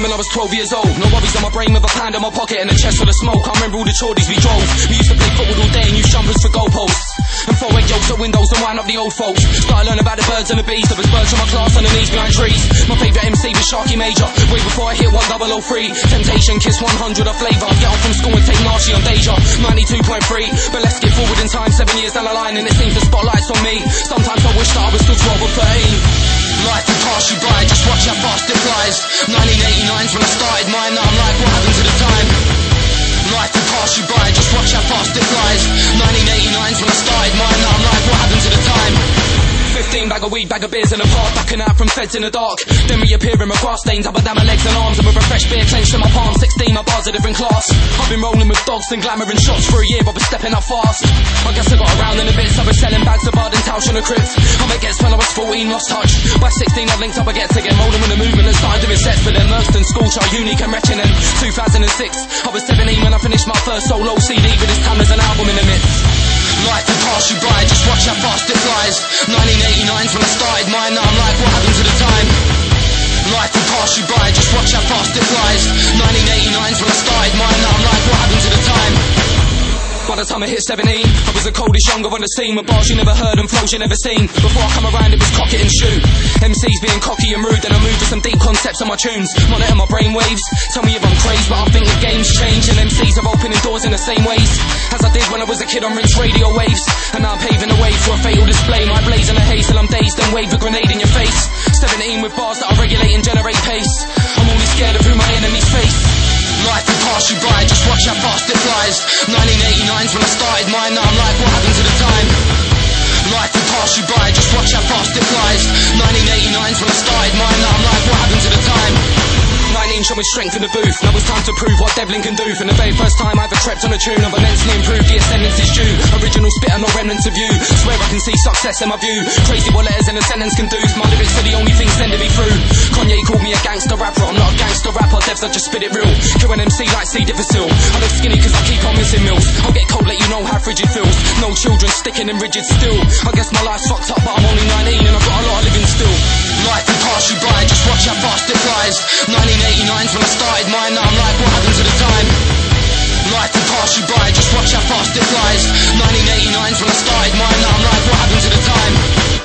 when I was 12 years old. No worries on my brain with a pound in my pocket and a chest full of smoke. I remember all the chordies we drove. We used to play football all day and use jumpers for goalposts. And 4-8 yolks at windows and wind up the old folks. Started learning about the birds and the bees. There was birds from my class underneath behind trees. My favourite MC was Sharky Major. Way before I hit 1003. Temptation, Kiss 100, a flavour. Get on from school and take Narshy on Deja. 92.3. But let's get forward in time, 7 years down the line, and it seems the spotlight's on me. Sometimes I wish that I was still 12 or 13. Life will pass you by, just watch how fast it flies. 1989's when I started mine, now I'm like, what happened to the time? Life will pass you by, just watch how fast it flies. 1989's when I started mine, now I'm like, what happened to the time? 15 bag of weed, bag of beers in the park, ducking out from feds in the dark. Then reappear in my grass stains, up and down my legs and arms, and with a fresh beer clenched in my palm. 16, my bars a different class. I've been rolling with dogs and glamour and shots for a year, but was stepping up fast. I guess I got around in a bit, so I was selling bags of Arden Tausch on the crypts. I met gets when I was 14, lost touch. By 16 I linked up again to get rolling with the movement and started doing sets for them. Merkston, Schoolchild, Unique and Wretched. And 2006, I was 17 when I finished my first solo CD, but this time there's an album in the midst. Life will pass you by, just watch how fast it flies. 1989's when I started mine, now I'm like, what happened to the time? Life will pass you by, just watch how fast it flies. 1989's when I started mine, now I'm like, what happened to the time? By the time I hit 17, I was the coldest younger on the scene, with bars you never heard and flows you never seen. Before I come around it was cock it and shoot. MCs being cocky and rude, then I moved to some deep concepts on my tunes. Monitor my brain waves, tell me if I'm crazy, but I think the game's changed and MCs are opening doors in the same ways as I did when I was a kid on Rinse radio waves. And now I'm paving the way for a fatal display. My blaze in the haze till I'm dazed and wave a grenade in your face. 17 with bars that I regulate and generate pace. I'm only scared of who my enemies face. Life will pass you by, just watch how fast it flies. 1989's when I started mine, now I'm like, what happened to the time? Life will pass you by, just watch how fast it flies. 1989's when I started mine, now I'm like, what happened to the time? 19 showing strength in the booth, now it's time to prove what Devlin can do. From the very first time I ever tripped on a tune, I've immensely improved, the ascendance is due. Original spitter, no remnants of you. Swear I can see success in my view. Crazy what letters in a sentence can do. My lyrics are the only things sending me through. Kanye called me a gangster rapper, I'm not a gangster rapper. Devs, I just spit it real. Kill an MC like C. Difficile. I look skinny cause I keep on missing meals. I'll get cold, let you know how frigid feels. No children sticking in rigid still. I guess my life's fucked up, but I'm only 19 and I've got a lot of living still. Life will pass you by, just watch how fast it flies. 1989's when I started mine, now I'm like, what happened to the time? Life will pass you by, just watch how fast it flies. 1989's when I started mine, now I'm like, what happened to the time?